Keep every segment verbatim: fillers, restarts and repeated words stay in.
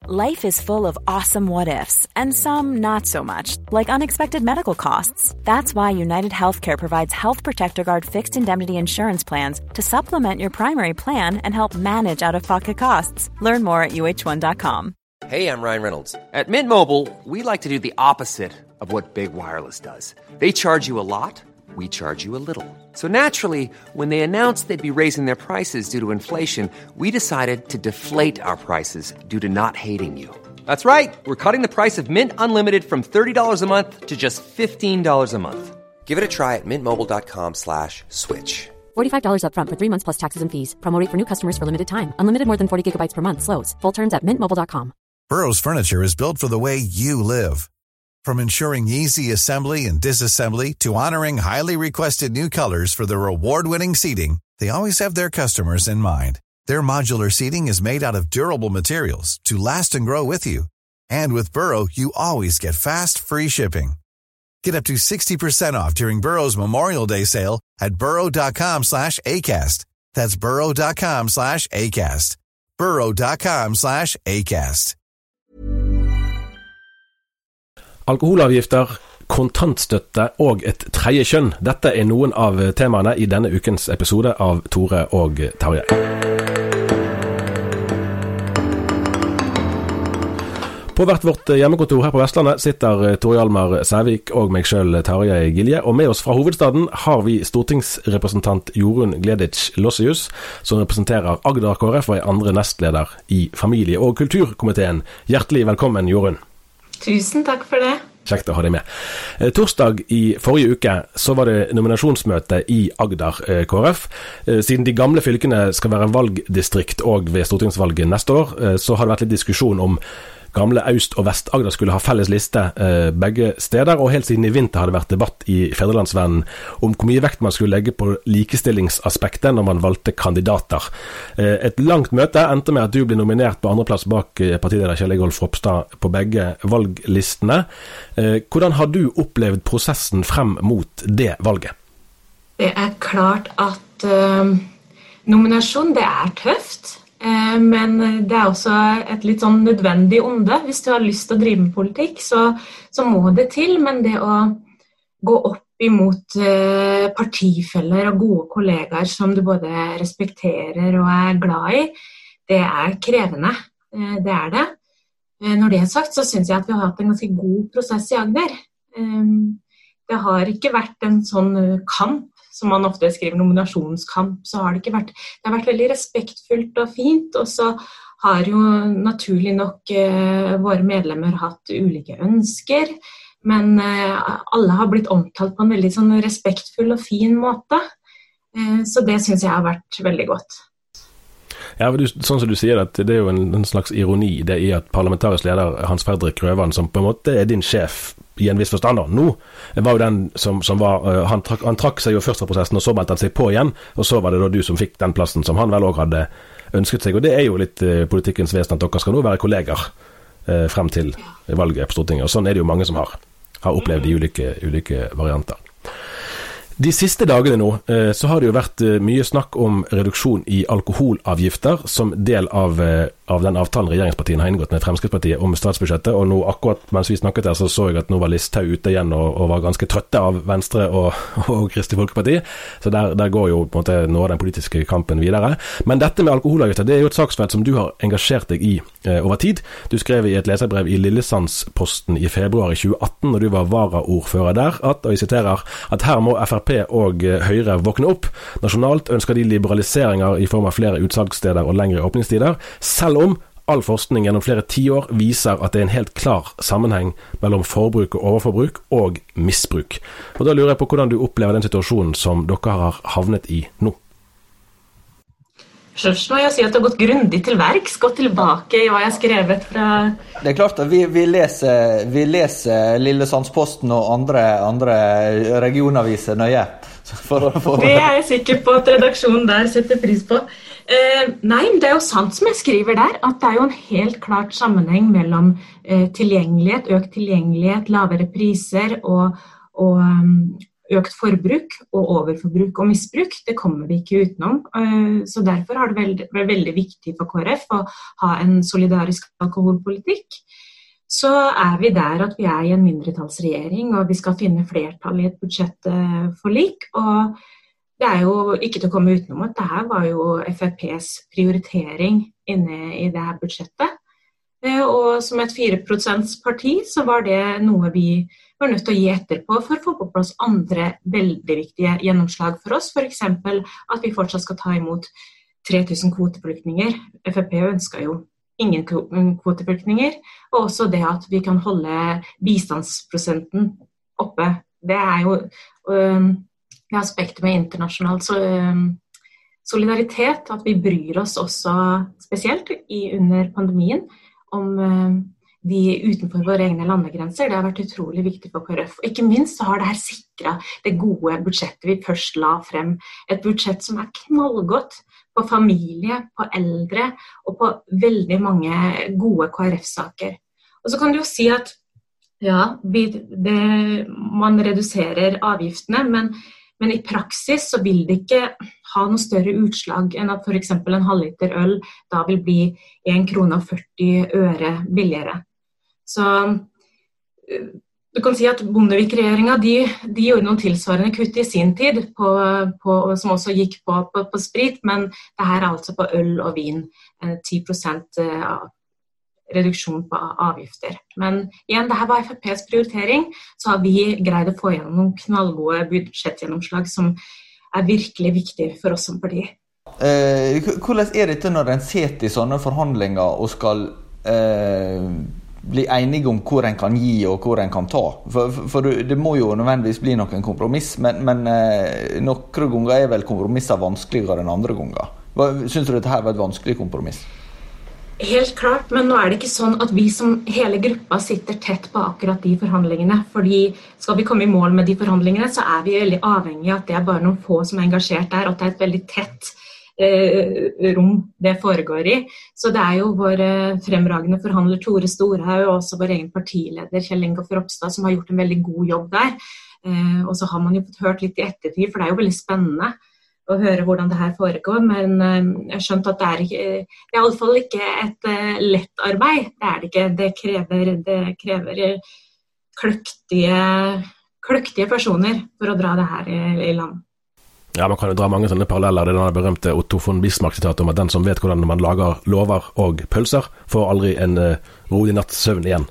Life is full of awesome what-ifs, and some not so much, like unexpected medical costs. That's why United Healthcare provides Health Protector Guard fixed indemnity insurance plans to supplement your primary plan and help manage out-of-pocket costs. Learn more at U H one dot com. Hey, I'm Ryan Reynolds. At Mint Mobile, we like to do the opposite of what Big Wireless does. They charge you a lot, we charge you a little. So naturally, when they announced they'd be raising their prices due to inflation, we decided to deflate our prices due to not hating you. That's right. We're cutting the price of Mint Unlimited from thirty dollars a month to just fifteen dollars a month. Give it a try at mintmobile.com slash switch. forty-five dollars up front for three months plus taxes and fees. Promo rate for new customers for limited time. Unlimited more than forty gigabytes per month. Slows full terms at mint mobile dot com. Burrow's furniture is built for the way you live. From ensuring easy assembly and disassembly to honoring highly requested new colors for their award-winning seating, they always have their customers in mind. Their modular seating is made out of durable materials to last and grow with you. And with Burrow, you always get fast, free shipping. Get up to sixty percent off during Burrow's Memorial Day sale at burrow.com slash ACAST. That's burrow.com slash ACAST. burrow.com slash ACAST. Alkoholavgifter, kontantstøtte og et tredje kjønn. Dette er noen av temaene i denne ukens episode av Tore og Tarjei. På hvert vårt hjemmekontor her på Vestlandet sitter Tore Hjalmar Sævik og meg selv, Tarjei Gilje, og med oss fra hovedstaden har vi stortingsrepresentant Jorunn Gleditsch Lossius, som representerer Agder K R F og er andre nestleder i familie- og kulturkomiteen. Hjertelig velkommen, Jorunn. Tusen takk for det. Kjekt å ha deg med. Torsdag i forrige uke så var det nominasjonsmøte i Agder K R F. Siden de gamle fylkene skal være valgdistrikt og ved stortingsvalget neste år, så har det vært litt diskusjon om gamle Øst- og Vest-Agder skulle ha felles liste eh, begge steder, og helt siden i vinter har det vært debatt i Fædrelandsvennen om hvor mye vekt man skulle legge på likestillingsaspektet når man valgte kandidater. Eh, et langt møte endte med at du ble nominert på andreplass bak eh, partileder Kjell Ingolf Ropstad på begge valglistene. Eh, hvordan har du opplevd prosessen frem mot det valget? Det er klart at uh, nominasjon, det er tøft. Men det er også et litt sånn nødvendig onde. Hvis du har lyst til å drive med politikk, så, så må det til. Men det å gå opp imot eh, partifeller og gode kollegaer som du både respekterer og er glad i, det er krevende. Eh, det er det. Eh, når det er sagt, så synes jeg at vi har hatt en ganske god prosess i Agder. Eh, det har ikke vært en sånn kamp, som man ofte skriver nominasjonskamp, så har det ikke vært, det har vært veldig respektfullt og fint, og så har jo naturlig nok eh, våre medlemmer hatt ulike ønsker, men eh, alle har blitt omtalt på en veldig sånn respektfull og fin måte, eh, så det synes jeg har vært veldig godt. Ja, du, sånn som du sier, at det er jo en, en slags ironi det i at parlamentarisk leder Hans Fredrik Grøvan, som på en måte er din sjef i en viss forstand da, nå var jo den som, som var, uh, han, trak, han trakk seg jo først fra prosessen, og så meldte han seg på igjen, og så var det da du som fikk den plassen som han vel også hadde ønsket seg, og det er jo litt uh, politikkens vesen at dere skal nå være kolleger uh, frem til valget på Stortinget, og sånn er det jo mange som har, har opplevd de ulike, ulike varianter. De siste dagene nå, så har det jo vært mye snakk om reduksjon i alkoholavgifter som del av, av den avtalen regjeringspartiene har inngått med Fremskrittspartiet om statsbudsjettet, og nå akkurat mens vi snakket her så så jeg at nå var Listhaug ute igjen og, og var ganske trøtte av Venstre og, og Kristelig Folkeparti, så der, der går jo på en måte nå den politiske kampen videre. Men dette med alkoholavgifter, det er jo et saksfelt som du har engasjert deg i eh, over tid. Du skrev i et leserbrev i Lillesandsposten i februar i tjue atten, når du var varaordfører der, at, og jeg siterer, at her må F R P og Høyre våkne opp. Nasjonalt ønsker de liberaliseringer i form av flere utsalgssteder og lengre åpningstider, selv om all forskning gjennom flere tiår viser at det er en helt klar sammenheng mellom forbruk og overforbruk og misbruk. Og da lurer jeg på hvordan du opplever den situasjonen som dere har havnet i nå. Først må jeg si at du har gått grundig til verks, gått tilbake i hva jeg har skrevet fra... Det er klart at vi, vi, leser, vi leser Lillesandsposten og andre, andre regionaviser nøye. For, for... Det er jeg sikker på at redaksjonen der setter pris på. Eh, nei, det er jo sant som jeg skriver der, at det er jo en helt klart sammenheng mellom eh, tilgjengelighet, økt tilgjengelighet, lavere priser og, og um, økt forbruk og overforbruk og misbruk, det kommer vi ikke utenom. Så derfor har det veldig, vært veldig viktig for K R F å ha en solidarisk alkoholpolitikk. Så er vi der at vi er i en mindretallsregjering, og vi skal finne flertall i et budsjettforlik. Og det er jo ikke til å komme utenom at det her var jo F R P's prioritering inne i det her budsjettet. Og som et fire prosent parti så var det noe vi var nødt til å gi etter på for å få på plass andre veldig viktige gjennomslag for oss. For eksempel at vi fortsatt skal ta imot tre tusen kvoteflyktninger. F R P ønsker jo ingen kvoteflyktninger, og også det at vi kan holde bistandsprosenten oppe. Det er jo øh, det aspektet med internasjonal så, øh, solidaritet, at vi bryr oss også spesielt i, under pandemien om øh, de utenfor våre egne landegrenser. Det har vært utrolig viktig for K R F. Og ikke minst så har det her sikret det gode budsjettet vi først la frem. Et budsjett som er knallgodt på familie, på eldre og på veldig mange gode K R F-saker. Og så kan du jo si at ja, vi, det, man reduserer avgiftene, men, men i praksis så vil det ikke ha noe større utslag enn at for eksempel en halvliter øl da vil bli en krone og førti øre billigere. Så du kan si at Bondevik-regjeringen, de, de gjorde noen tilsvarende kutt i sin tid, på, på, som også gikk på, på, på sprit, men det her er altså på øl og vin, ti prosent reduksjon på avgifter. Men igjen, det her var F R P's prioritering, så har vi greid å få gjennom noen knallgode budsjettgjennomslag som er virkelig viktig for oss som parti. Eh, hvordan er dette når en sitter i sånne forhandlinger og skal eh, bli enige om hvor en kan gi og hvor en kan ta? For, for, for det må jo nødvendigvis bli noen kompromiss, men, men eh, noen ganger er vel kompromisser vanskeligere enn andre ganger. Hva, synes du dette her var et vanskelig kompromiss? Helt klart, men nå er det ikke sånn at vi som hele gruppa sitter tett på akkurat de forhandlingene, fordi skal vi komme i mål med de forhandlingene, så er vi veldig avhengige av at det er bare noen få som er engasjert der, og at det er et veldig tett eh, rom det foregår i. Så det er jo vår fremragende forhandler Tore Storhaug, og også vår egen partileder Kjell Ingolf Ropstad, som har gjort en veldig god jobb der. Eh, og så har man jo fått hørt litt i ettertid, for det er jo veldig spennende å høre hvordan det her foregår, men jeg har skjønt at det er, ikke, det er i alle fall ikke et uh, lett arbeid. Det er det ikke. Det krever, det krever kløktige, kløktige personer for å dra det her i, i land. Ja, man kan jo dra mange sånne paralleller. Det er denne berømte Otto von Bismarck-sitat om at den som vet hvordan man lager lover og pølser, får aldri en uh, rolig natts søvn igjen.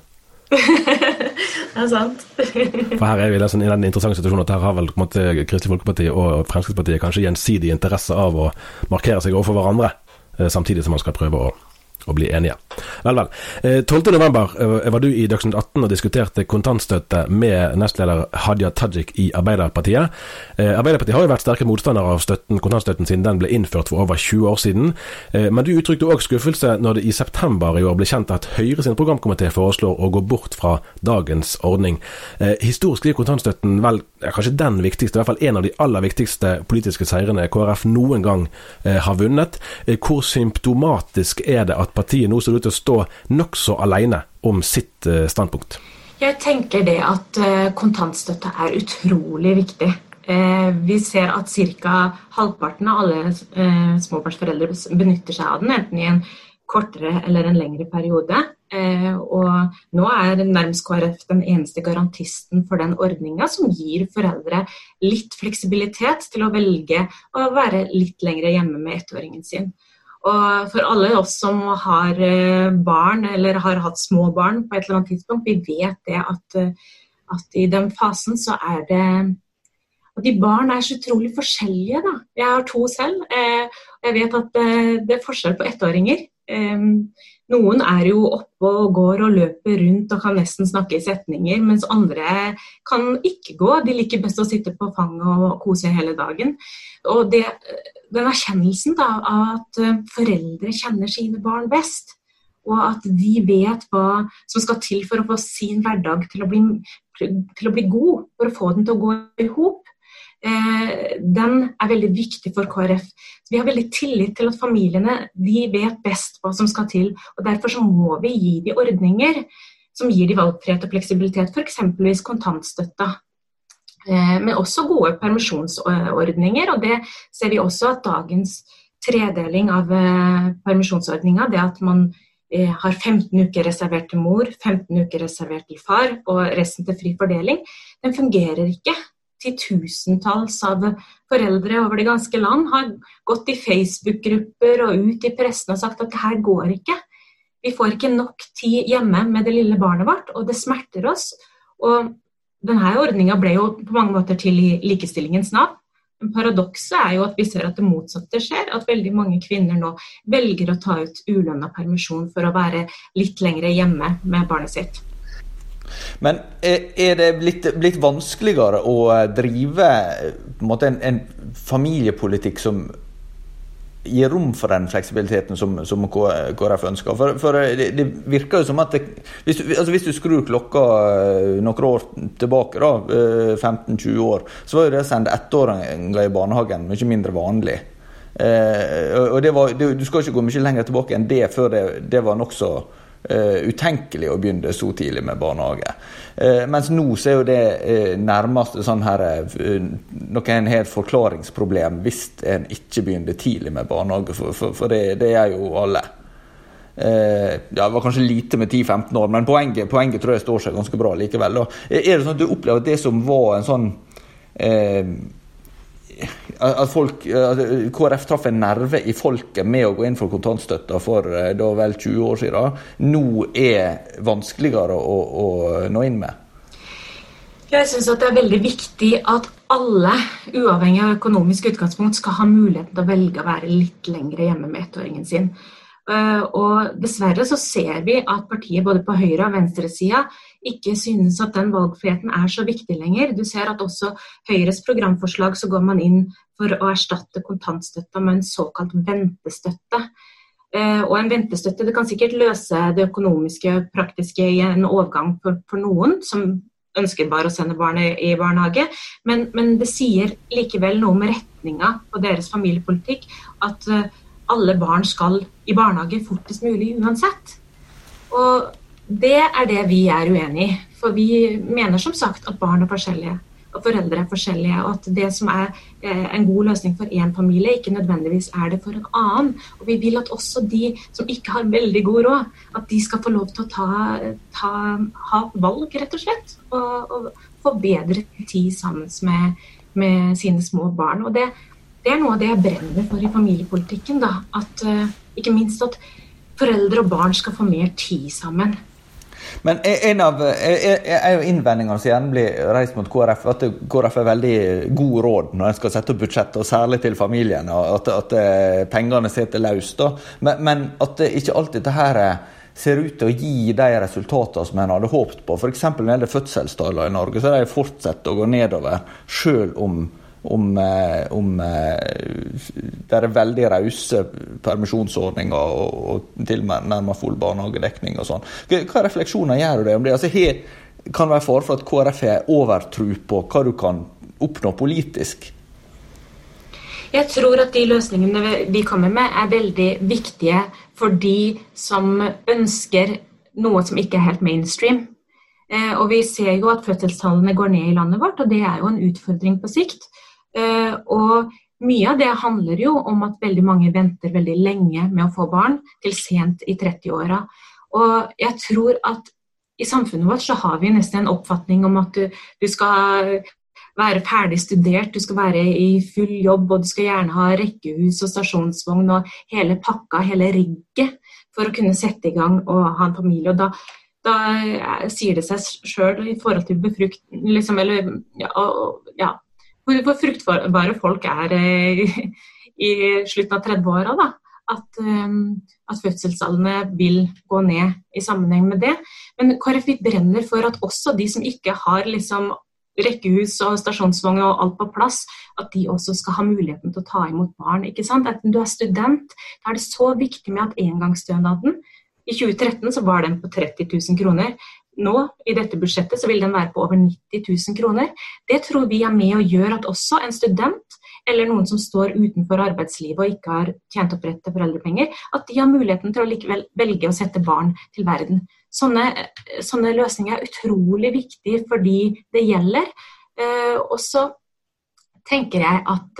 Det er sant. For her er vi i den interessante situasjonen at her har vel på en måte Kristelig Folkeparti og Fremskrittspartiet kanskje gjensidig interesse av å markere seg overfor hverandre, samtidig som man skal prøve å å bli enige. Vel, vel. tolvte november var du i Dagsnytt atten og diskuterte kontantstøtte med nestleder Hadia Tajik i Arbeiderpartiet. Arbeiderpartiet har jo vært sterke motstandere av støtten, kontantstøtten siden den ble innført for over tjue år siden, men du uttrykte også skuffelse når det i september i år ble kjent at Høyre sin programkomité foreslår å gå bort fra dagens ordning. Historisk blir kontantstøtten vel kanskje den viktigste, i hvert fall en av de aller viktigste politiske seirene K R F noen gang har vunnet. Hvor symptomatisk er det at partiet nå ser ut til å stå nok så alene om sitt standpunkt? Jeg tenker det at kontantstøtte er utrolig viktig. Vi ser at cirka halvparten av alle småbarnsforeldre benytter seg av den, enten i en kortere eller en lengre periode. Og nå er nærmest K R F den eneste garantisten for den ordningen som gir foreldre litt fleksibilitet til å velge å være litt lengre hjemme med ettåringen sin. Og for alle oss som har barn eller har hatt små barn på et eller annet tidspunkt, vi vet det at, at i den fasen så er det at de barn er så utrolig forskjellige da. Jeg har to selv, og jeg vet at det er forskjell på ettåringer. Noen er jo oppe og går og løper rundt og kan nesten snakke i setninger, mens andre kan ikke gå. De liker best å sitte på fanget og kose hele dagen. Og det, den erkjennelsen da, av at foreldre kjenner sine barn best, og at de vet hva som skal til for å få sin hverdag til å bli, til å bli god, for å få den til å gå i hop, den er veldig viktig for K R F. Så vi har veldig tillit til at familiene de vet best hva som skal til, og derfor så må vi gi de ordninger som gir de valgfrihet og fleksibilitet, for eksempelvis kontantstøtta. men også gode permisjonsordninger, og det ser vi også at dagens tredeling av permisjonsordninger, det at man har femten uker reservert til mor, femten uker reservert til far, og resten til fri fordeling, den fungerer ikke. Titusentalls av foreldre over det ganske land har gått i Facebook-grupper og ut i pressen og sagt at det her går ikke. Vi får ikke nok tid hjemme med det lille barnet vårt, og det smerter oss, og denne ordningen ble jo på mange måter til i likestillingens navn. Men paradokset er jo at vi ser at det motsatte skjer, at veldig mange kvinner nå velger å ta ut ulønnet permisjon for å være litt lengre hjemme med barnet sitt. Men er det blitt, blitt vanskeligere å drive på en, måte, en, en familiepolitikk som gir rom for den fleksibiliteten som, som K R F ønsker? For, for det, det virker jo som at det, hvis, du, altså hvis du skrur klokka noen år tilbake, da, femten til tjue år, så var jo det å sende ettåringer i barnehagen mye mindre vanlig. Eh, og det var, det, du skal ikke gå mye lenger tilbake enn det før det, det var nok så Uh, utenkelig å begynne så tidlig med barnehage. Uh, mens nå så er jo det uh, nærmest sånn her uh, noen har et forklaringsproblem hvis en ikke begynner tidlig med barnehage, for, for, for det, det er jo alle. Uh, ja, det var kanskje lite med ti til femten år, men poenget, poenget tror jeg står seg ganske bra likevel. Da. Er det sånn at du opplever at det som var en sånn uh, at folk, at K R F traff en nerve i folket med å gå inn for kontantstøtta for da vel tjue år siden, nå er vanskeligere å, å nå inn med? Jeg synes at det er veldig viktig at alle, uavhengig av økonomisk utgangspunkt, skal ha muligheten til å velge å være litt lengre hjemme med ettåringen sin. Og dessverre så ser vi at partiet både på høyre- og venstresida ikke synes at den valgfriheten er så viktig lenger. Du ser at også Høyres programforslag så går man inn for å erstatte kontantstøtta med en såkalt ventestøtte. Og en ventestøtte, det kan sikkert løse det økonomiske og praktiske i en overgang for, for noen som ønsker bare å sende barnet i barnehage, men, men det sier likevel noe med retninga på deres familiepolitikk, at alle barn skal i barnehage fortest mulig uansett. Og det er det vi er uenige i, for vi mener som sagt at barn er forskjellige, og foreldre er forskjellige, og at det som er en god løsning for en familie ikke nødvendigvis er det for en annen. Og vi vil at også de som ikke har veldig god råd, at de skal få lov til å ta, ta, ha valg, rett og slett, og, og få bedre tid sammen med, med sine små barn. Og det, det er noe av det jeg brenner for i familiepolitikken, da, at uh, ikke minst at foreldre og barn skal få mer tid sammen. Men en av er jo innvendingene som gjerne blir reist mot K R F, at K R F er veldig god råd når en skal sette opp budsjettet, og særlig til familien, at, at pengene sitter løst da. Men, men at det ikke alltid det her ser ut til å gi de resultatene som en hadde håpet på. For eksempel når det gjelder fødselstallene i Norge, så er de fortsatt å gå nedover, selv om om, om det er veldig rause permisjonsordninger og, og til og med nærmere full barnehagedekning og sånn. Hva refleksjoner gjør du det om det? Altså, her kan det være for at K R F har overtro på hva du kan oppnå politisk? Jeg tror at de løsningene vi kommer med er veldig viktige for de som ønsker noe som ikke er helt mainstream. Eh, og vi ser jo at fødselstallene går ned i landet vårt, og det er jo en utfordring på sikt. Uh, og mye av det handler jo om at veldig mange venter veldig lenge med å få barn, til sent i trettiåra. Og jeg tror at i samfunnet vårt så har vi nesten en oppfatning om at du, du skal være ferdig studert, du skal være i full jobb, og du skal gjerne ha rekkehus og stasjonsvogn og hele pakka, hele rigget, for å kunne sette i gang og ha en familie. Og da, da sier det seg selv i forhold til befrukt, liksom, eller ja, ja hvor fruktbare folk er i slutten av trettiåra, da, at, at fødselstallene vil gå ned i sammenheng med det. Men K R F brenner for at også de som ikke har liksom, rekkehus og stasjonsvogn og alt på plass, at de også skal ha muligheten til å ta imot barn. Ikke sant? At du er student, da er det så viktig med at engangsstønaden, i tjue tretten så var den på tretti tusen kroner, nå, i dette budsjettet, så vil den være på over nitti tusen kroner. Det tror vi er med å gjøre at også en student, eller noen som står utenfor arbeidslivet og ikke har tjent opp rett til foreldrepenger, at de har muligheten til å likevel velge å sette barn til verden. Sånne, sånne løsninger er utrolig viktige for de det gjelder, Eh, og så tenker jeg at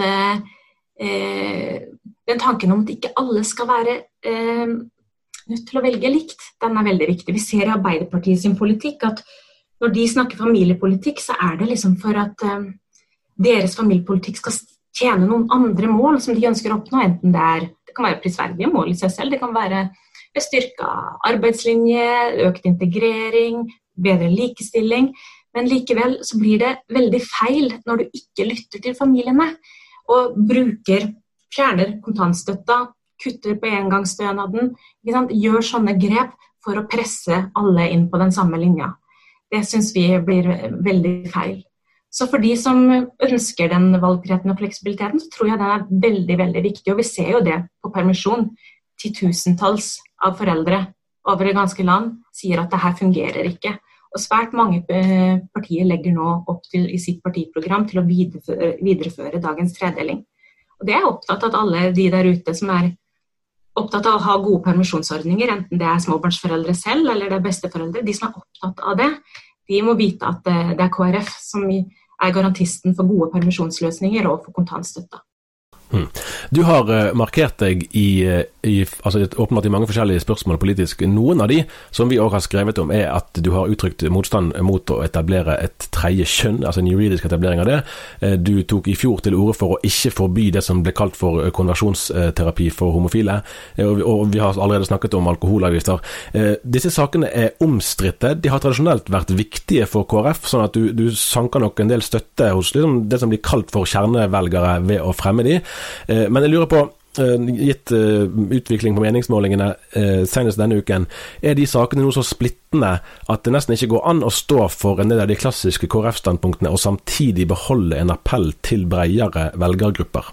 eh, den tanken om at ikke alle skal være eh, nødt til å velge likt, den er veldig viktig. Vi ser i Arbeiderpartiet sin politikk at når de snakker familiepolitikk, så er det liksom for at eh, deres familiepolitikk skal tjene noen andre mål som de ønsker å oppnå, enten det er, det kan være prisverdige mål i seg selv, det kan være styrket arbeidslinje, økt integrering, bedre likestilling, men likevel så blir det veldig feil når du ikke lytter til familiene, og bruker, fjerner kontantstøtta, kutter på engangsstønaden, ikke sant? Gjør sånne grep for å presse alle inn på den samme linja. Det synes vi blir veldig feil. Så for de som ønsker den valgfriheten og fleksibiliteten, så tror jeg det er veldig, veldig viktig, og vi ser jo det på permisjon. Titusentalls av foreldre over det ganske land sier at det her fungerer ikke. Og svært mange partier legger nå opp til i sitt partiprogram til å videreføre, videreføre dagens tredeling. Og det er opptatt av at alle de der ute som er opptatt av å ha gode permisjonsordninger, enten det er småbarnsforeldre selv eller det er besteforeldre, de som er opptatt av det, de må vite at det er K R F som er garantisten for gode permisjonsløsninger og for kontantstøtta. Hmm. Du har uh, markert deg i, i, altså åpenbart i mange forskjellige spørsmål politisk. Noen av de som vi også har skrevet om er at du har uttrykt motstand mot å etablere et tredje kjønn, altså en juridisk etablering av det. Uh, du tok i fjor til orde for å ikke forby det som ble kalt for uh, konversjonsterapi for homofile, uh, og, og vi har allerede snakket om alkoholavgifter. Uh, disse sakene er omstridte. De har tradisjonelt vært viktige for K R F, sånn at du, du sanker nok en del støtte hos liksom, det som blir kalt for kjernevelgere ved å fremme de. Men jeg lurer på, gitt utvikling på meningsmålingene senest denne uken, er de sakene noe så splittende at det nesten ikke går an å stå for en del av de klassiske K R F-standpunktene og samtidig beholde en appell til bredere velgergrupper?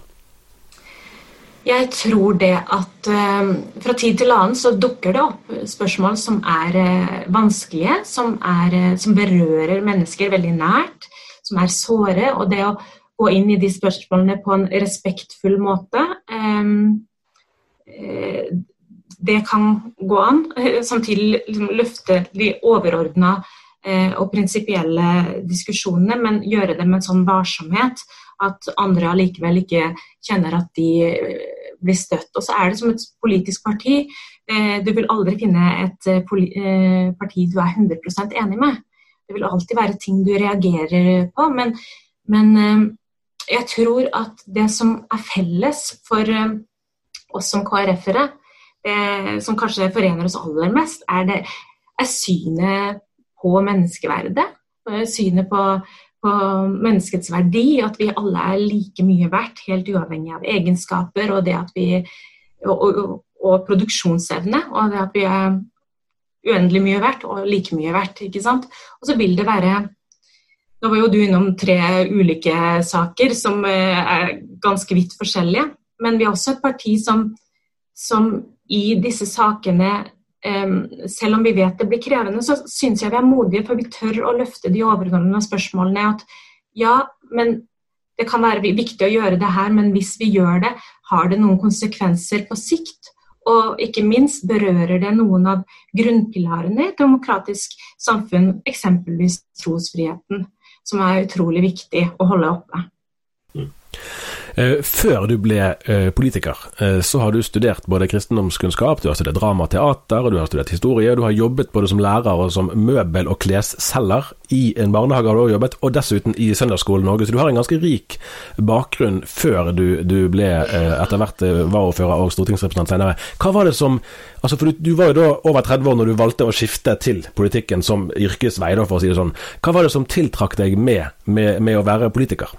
Jeg tror det at fra tid til annen så dukker det opp spørsmål som er vanskelige, som, er, som berører mennesker veldig nært, som er såre, og det å gå inn i de spørsmålene på en respektfull måte. Det kan gå an, samtidig løfte de overordnede og prinsipielle diskusjonene, men gjøre det med en sånn varsomhet at andre allikevel ikke kjenner at de blir støtt. Og så er det som et politisk parti. Du vil aldri finne et parti du er hundre prosent enig med. Det vil alltid være ting du reagerer på, men, men jeg tror at det som er felles for oss som K R F-ere, det som kanskje forener oss aller mest, er, det, er synet på menneskeverdet, synet på, på menneskets verdi, at vi alle er like mye verdt, helt uavhengig av egenskaper, og det at vi, og, og, og produksjonsevne, og det at vi er uendelig mye verdt, og like mye verdt, ikke sant? Og så vil det være. Nå var jo du innom tre ulike saker som er ganske vidt forskjellige, men vi er også et parti som, som i disse sakene, selv om vi vet det blir krevende, så synes jeg vi er modige, for vi tør å løfte de overordnede spørsmålene, at ja, men det kan være viktig å gjøre det her, men hvis vi gjør det, har det noen konsekvenser på sikt, og ikke minst berører det noen av grunnpilarene i et demokratisk samfunn, eksempelvis trosfriheten, som er utrolig viktig å holde oppe. Mm. Før du ble politiker, så har du studert både kristendomskunnskap, du har studert drama og teater, og du har studert historie, og du har jobbet både som lærer og som møbel- og klesselger i en barnehage har du også jobbet, og dessuten i Søndagsskolen Norge, så du har en ganske rik bakgrunn før du, du ble etter hvert varaordfører og stortingsrepresentant senere. Hva var det som, altså for du, du var jo da over tretti år når du valgte å skifte til politikken som yrkesvei, da, for å si det sånn. Hva var det som tiltrakk deg med, med, med å være politiker?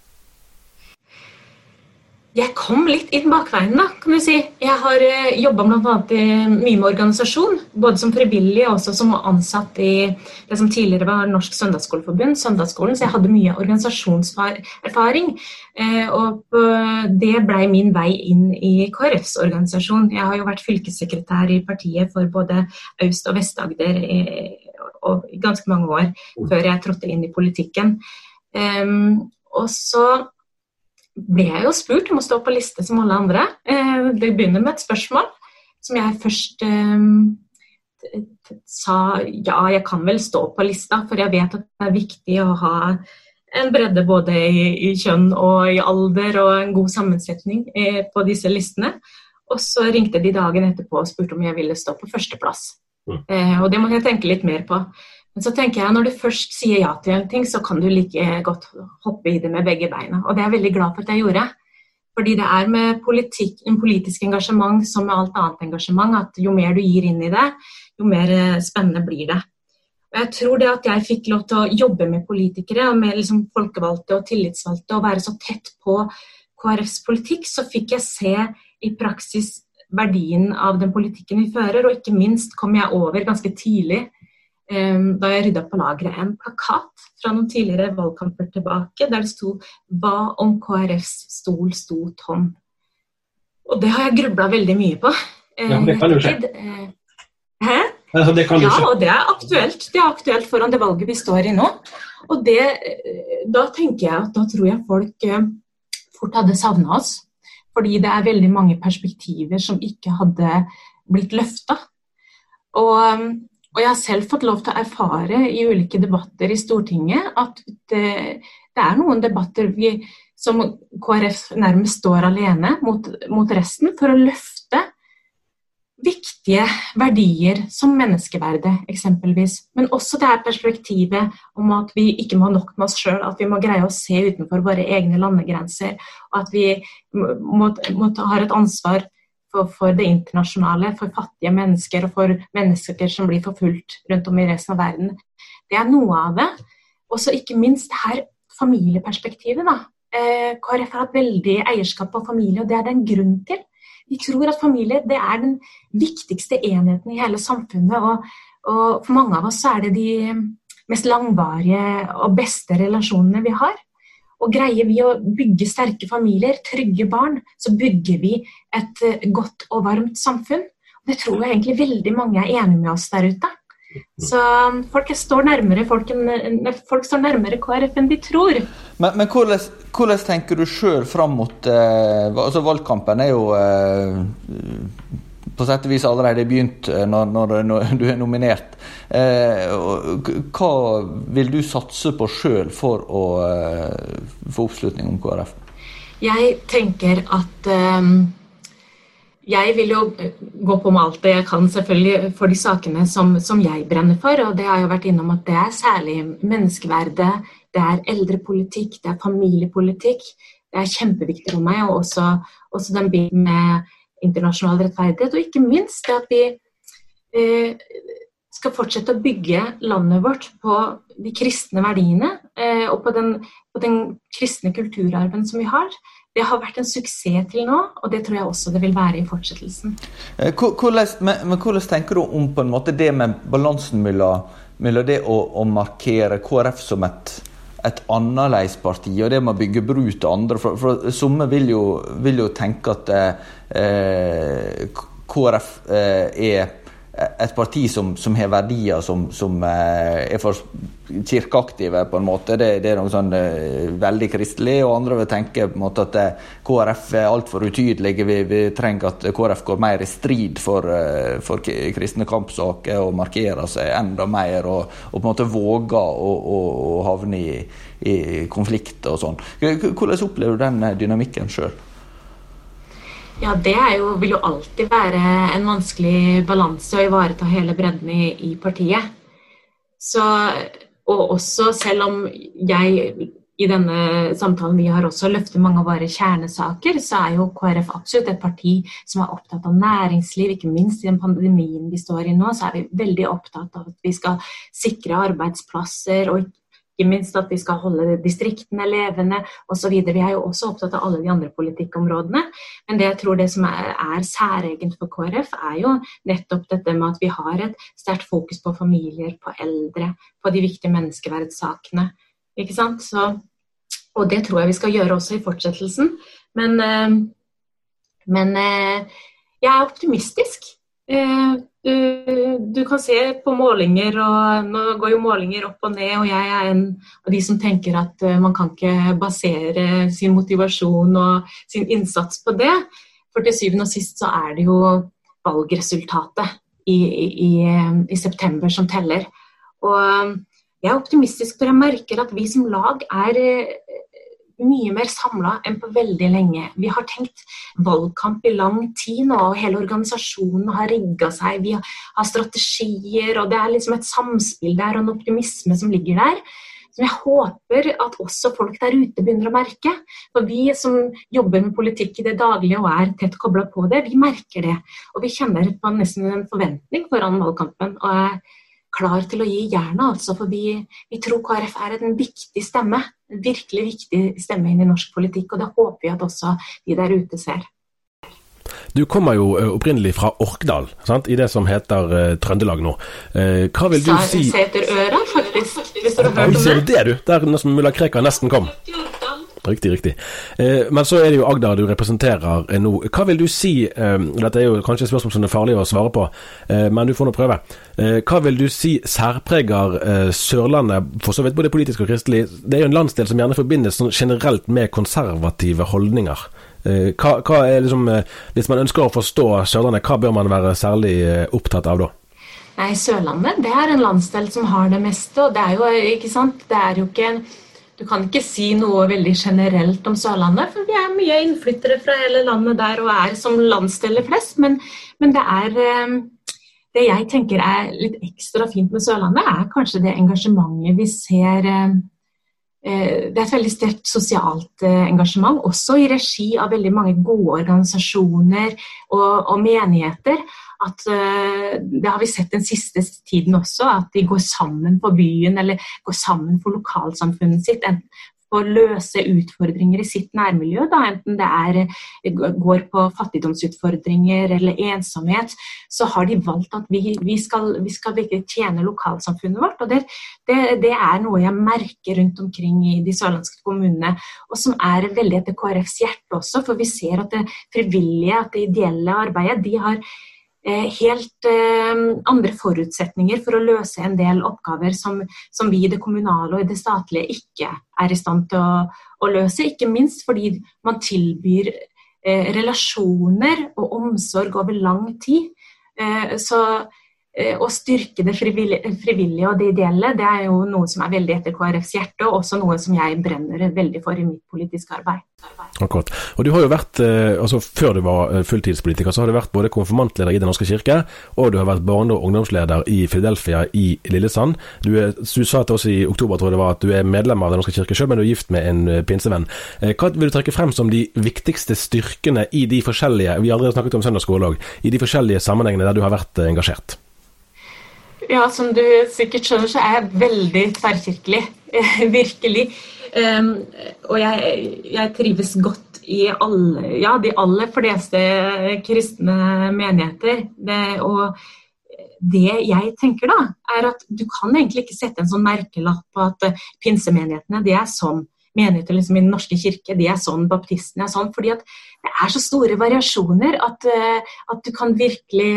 Jeg kom litt inn bakveien da, kan du si. Jeg har jobbet blant annet mye med organisasjon, både som frivillig og også som ansatt i det som tidligere var Norsk Søndagsskoleforbund, Søndagsskolen, så jeg hadde mye organisasjonserfaring, og det ble min vei inn i K R Fs organisasjon. Jeg har jo vært fylkessekretær i partiet for både Øst- og Vest-Agder i, i ganske mange år, før jeg trådte inn i politikken. Og så ble jeg jo spurt om å stå på liste som alle andre. Det begynner med et spørsmål som jeg først eh, sa, ja, jeg kan vel stå på lista, for jeg vet at det er viktig å ha en bredde både i, i kjønn og i alder og en god sammensetning eh, på disse listene. Og så ringte de dagen etterpå og spurte om jeg ville stå på førsteplass. Mm. Eh, og det må jeg tenke litt mer på. Men så tenker jeg, når du først sier ja til en ting, så kan du like godt hoppe i det med begge beina. Og det er jeg veldig glad for at jeg gjorde. Fordi det er med politikk, en politisk engasjement som med alt annet engasjement, at jo mer du gir inn i det, jo mer spennende blir det. Og jeg tror det at jeg fikk lov til å jobbe med politikere, og med liksom folkevalgte og tillitsvalgte, og være så tett på K R Fs politikk, så fikk jeg se i praksis verdien av den politikken vi fører, og ikke minst kom jeg over ganske tidlig, da jeg ryddet på lagret en plakat fra noen tidligere valgkamper tilbake, der det sto «Hva om K R Fs stol sto tom?» Og det har jeg grublet veldig mye på. Ja, det kan jo skje. Hæ? Altså, det kan jo skje. Ja, og det er aktuelt. Det er aktuelt foran det valget vi står i nå. Og det, da tenker jeg at da tror jeg folk fort hadde savnet oss, fordi det er veldig mange perspektiver som ikke hadde blitt løftet. Og Og jeg har selv fått lov til å erfare i ulike debatter i Stortinget at det, det er noen debatter vi, som K R F nærmest står alene mot, mot resten for å løfte viktige verdier som menneskeverde eksempelvis. Men også det er perspektivet om at vi ikke må ha nok med oss selv, at vi må greie å se utenfor våre egne landegrenser, og at vi må, må ha et ansvar For, for det internasjonale, for fattige mennesker og for mennesker som blir forfulgt rundt om i resten av verden. Det er noe av det. Og så ikke minst her familieperspektivet. Da. Eh, K R F har hatt veldig eierskap på familie, og det er det en grunn til. Vi tror at familie det er den viktigste enheten i hele samfunnet, og, og for mange av oss er det de mest langvarige og beste relasjonene vi har. Og greier vi å bygge sterke familier, trygge barn, så bygger vi et godt og varmt samfunn. Og det tror jeg egentlig veldig mange er enige med oss der ute. Så folk står nærmere, folk, folk står nærmere K R F enn de tror. Men, men hvordan, hvordan tenker du selv frem mot, eh, altså valgkampen er jo eh, på sett og vis allerede begynt når, når, når du er nominert. Eh, hva vil du satse på selv for å eh, få oppslutning om K R F? Jeg tenker at eh, jeg vil jo gå på med alt det jeg kan selvfølgelig for de sakene som, som jeg brenner for, og det har jeg vært innom at det er særlig menneskeverde, det er eldrepolitikk, det er familiepolitikk, det er kjempeviktig for meg, og også, også den biten med internasjonal rettferdighet, og ikke minst det at vi eh, skal fortsette å bygge landet vårt på de kristne verdiene eh, og på den, på den kristne kulturarven som vi har. Det har vært en suksess til nå, og det tror jeg også det vil være i fortsettelsen. Hvordan, men, men hvordan tenker du om på en måte det med balansen mellom, mellom det å, å markere K R F som et et annerledes parti, og det med å bygge bru til andre, for, for somme vil jo, vil jo tenke at eh, K R F eh, er et parti som, som har verdier som, som eh, er for kirkeaktive på en måte. Det, det er noe sånn eh, veldig kristelig, og andre vil tenke på en måte at eh, K R F er alt for utydelige. Vi, vi trenger at K R F går mer i strid for, eh, for kristne kampsaker og markerer seg enda mer, og, og på en måte våger å, å, å havne i, i konflikt og sånn. Hvordan opplever du den dynamikken selv? Ja, det er jo, vil jo alltid være en vanskelig balanse å ivareta hele bredden i, i partiet. Så, og også selv om jeg i denne samtalen vi har også løftet mange av våre kjernesaker, så er jo K R F absolutt et parti som er opptatt av næringsliv, ikke minst i den pandemien vi står i nå, så er vi veldig opptatt av at vi skal sikre arbeidsplasser og ikke minst at vi skal holde distriktene levende og så videre. Vi er jo også opptatt av alle de andre politikkområdene, men det jeg tror det som er, er særegent for K R F er jo nettopp dette med at vi har et sterkt fokus på familier, på eldre, på de viktige menneskeverdssakene, ikke sant? Så, og det tror jeg vi skal gjøre også i fortsettelsen, men, men jeg er optimistisk. Du, du kan se på målinger, og nå går jo målinger opp og ned, og jeg er en av de som tenker at man kan ikke basere sin motivasjon og sin innsats på det, for til syvende og sist så er det jo valgresultatet i, i, i september som teller. Og jeg er optimistisk når jeg merker at vi som lag er mye mer samlet enn på veldig lenge. Vi har tenkt valgkamp i lang tid nå, og hele organisasjonen har rigget seg. Vi har strategier, og det er liksom et samspill der, og en optimisme som ligger der, som jeg håper at også folk der ute begynner å merke. For vi som jobber med politikk i det daglige og er tett koblet på det, vi merker det. Og vi kjenner på nesten en forventning foran valgkampen, og er klar til å gi jernet, altså, for vi, vi tror K R F er en viktig stemme, en virkelig viktig stemme inn i norsk politikk, og det håper vi at også de der ute ser. Du kommer jo opprinnelig fra Orkdal, sant? I det som heter uh, Trøndelag nå. Uh, hva vil du Så, si? Seterøra, faktisk, hvis du har hørt om det. Ser du det, du? Der når Mulla Krekar nesten kom. Riktig, riktig. Eh, men så er det jo Agder du representerer eh, nå. Hva vil du si, eh, dette er jo kanskje et spørsmål som er farlig å svare på, eh, men du får nå prøve. Eh, hva vil du si særpreger eh, Sørlandet, for så vidt både politisk og kristelig? Det er jo en landsdel som gjerne forbindes sånn generelt med konservative holdninger. Eh, hva, hva er liksom, eh, hvis man ønsker å forstå Sørlandet, hva bør man være særlig eh, opptatt av da? Nei, Sørlandet, det er en landsdel som har det meste, og det er jo, ikke sant, det er jo ikke en Du kan ikke si noe veldig generelt om Sørlandet, for vi er mye innflyttere fra hele landet der og er som landsdeler flest, men, men det er det jeg tenker er litt ekstra fint med Sørlandet, er kanskje det engasjementet vi ser. Det er et veldig sterkt sosialt engasjement, også i regi av veldig mange gode organisasjoner og, og menigheter. At uh, det har vi sett den siste tiden også, at de går sammen på byen eller går sammen for lokalsamfunnet sitt, enten for å løse utfordringer i sitt nærmiljø, da, enten det er går på fattigdomsutfordringer eller ensomhet, så har de valgt at vi, vi, skal, vi skal virkelig tjene lokalsamfunnet vårt, og det, det, det er noe jeg merker rundt omkring i de sørlandske kommunene, og som er veldig etter K R Fs hjerte også, for vi ser at det frivillige, at det ideelle arbeidet, de har helt eh, andre forutsetninger for å løse en del oppgaver som, som vi i det kommunale og i det statlige ikke er i stand til å, å løse, ikke minst fordi man tilbyr eh, relasjoner og omsorg over lang tid. Eh, så eh, å styrke det frivillige, frivillige og det ideelle, det er jo noe som er veldig etter K R Fs hjerte, og også noe som jeg brenner veldig for i mitt politiske arbeid. Akkurat. Og du har jo vært, altså før du var fulltidspolitiker, så har du vært både konfirmantleder i Den norske kirke, og du har vært barne- og ungdomsleder i Philadelphia i Lillesand. Du, er, du sa til oss i oktober, tror jeg det var, at du er medlem av Den norske kirke selv, men du er gift med en pinsevenn. Hva vil du trekke frem som de viktigste styrkene i de forskjellige, vi har allerede snakket om søndagsskole også, i de forskjellige sammenhengene der du har vært engasjert? Ja, som du sikkert skjønner, så er jeg veldig tverrkirkelig, virkelig. Um, og jeg, jeg trives godt i alle, ja, de aller fleste kristne menigheter. Det, og det jeg tenker da, er at du kan egentlig ikke sette en sånn merkelapp på at pinsemenighetene, de er sånn. Menigheter liksom i Den norske kirke, de er sånn, baptistene er sånn, fordi at det er så store variasjoner at, at du kan virkelig...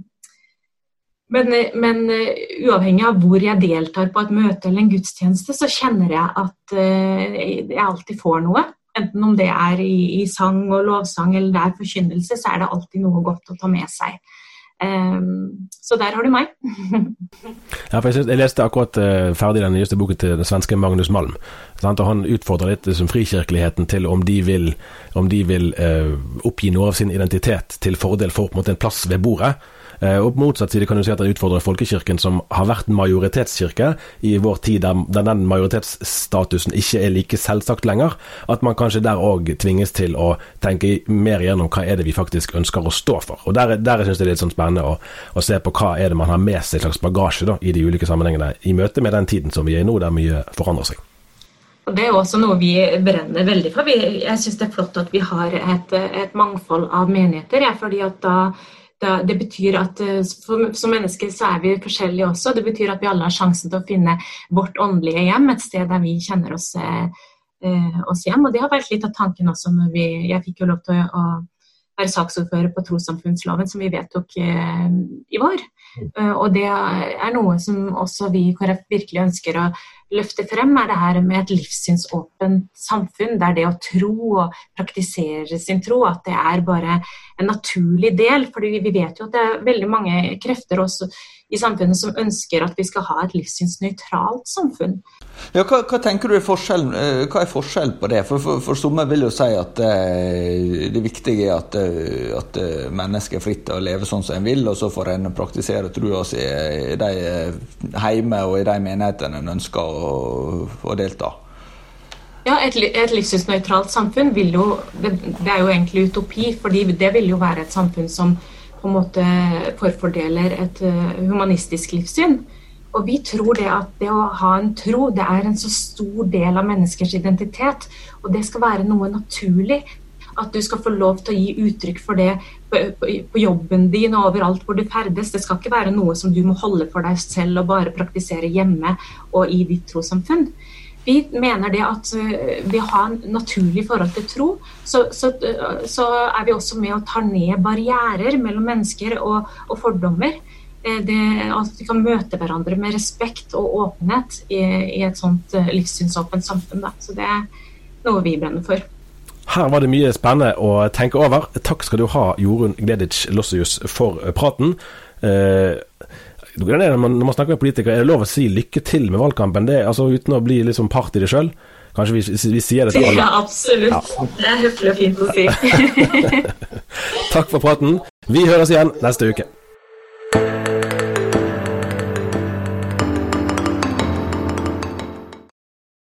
Men, men uavhengig av hvor jeg deltar på et møte eller en gudstjeneste, så kjenner jeg at uh, jeg alltid får noe. Enten om det er i, i sang og lovsang eller det er forkynnelse, så er det alltid noe godt å ta med seg. Um, så der har du meg. Ja, for jeg, synes, jeg leste akkurat uh, ferdig den nyeste boken til den svenske Magnus Malm, sant? Og han utfordrer litt som frikirkeligheten til om de vil, om de vil uh, oppgi noe av sin identitet til fordel for på en måte en plass ved bordet. Og på motsatt side kan du si at det utfordrer folkekirken, som har vært majoritetskirke i vår tid, der, der den majoritetsstatusen ikke er like selvsagt lenger, at man kanskje der også tvinges til å tenke mer gjennom hva er det vi faktisk ønsker å stå for. Og der, der synes jeg det er litt sånn spennende å, å se på hva er det man har med seg slags bagasje da, i de ulike sammenhengene, i møte med den tiden som vi er i nå, der mye forandrer seg. Og det er også noe vi brenner veldig for. Vi, jeg synes det er flott at vi har et, et mangfold av menigheter, ja, fordi at da Da, det betyr at for, som mennesker så er vi forskjellige også. Det betyr at vi alle har sjansen til å finne vårt åndelige hjem, et sted der vi kjenner oss, eh, oss hjem. Og det har vært litt av tanken også når vi, jeg fikk jo lov til å, å være saksordfører på trossamfunnsloven som vi vedtok eh, i vår. Uh, og det er noe som også vi i K R F virkelig ønsker å løfter frem, er det her med et livssynsåpent samfunn, der det å tro og praktisere sin tro, at det er bare en naturlig del, fordi vi vet jo at det er veldig mange krefter også i samfunnet som ønsker at vi skal ha et livssynsnøytralt samfunn. Ja, hva, hva tenker du er forskjell, hva er forskjell på det? For, for, for somme vil jo si at det, det viktige er at, at mennesker er fritt til å leve sånn som en vil, og så får en praktisere trua si i de heime og i de menighetene en ønsker å, å delta. Ja, et, et livssynsnøytralt samfunn vil jo, det, det er jo egentlig utopi, fordi det vil jo være et samfunn som på en måte forfordeler et humanistisk livssyn. Og vi tror det at det å ha en tro, det er en så stor del av menneskers identitet, og det skal være noe naturlig, at du skal få lov til å gi uttrykk for det på, på, på jobben din og overalt hvor du ferdes. Det skal ikke være noe som du må holde for deg selv og bare praktisere hjemme og i ditt trossamfunn. Vi mener det at vi har en naturlig forhold til tro, så, så, så er vi også med å ta ned barrierer mellom mennesker og, og fordommer. Det, at vi kan møte hverandre med respekt og åpenhet i, i et sånt livssynsåpent samfunn. Da. Så det er noe vi brenner for. Her var det mye spennende å tenke over. Takk skal du ha, Jorunn Gleditsch Lossius, for praten. Eh, Når man snakker med politikere, er det lov å si lykke til med valgkampen? Det, altså uten å bli liksom part i det selv? Kanskje vi, vi sier det til alle? Ja, absolutt. Ja. Det er høflig og fint å si. Takk for praten. Vi høres igjen neste uke.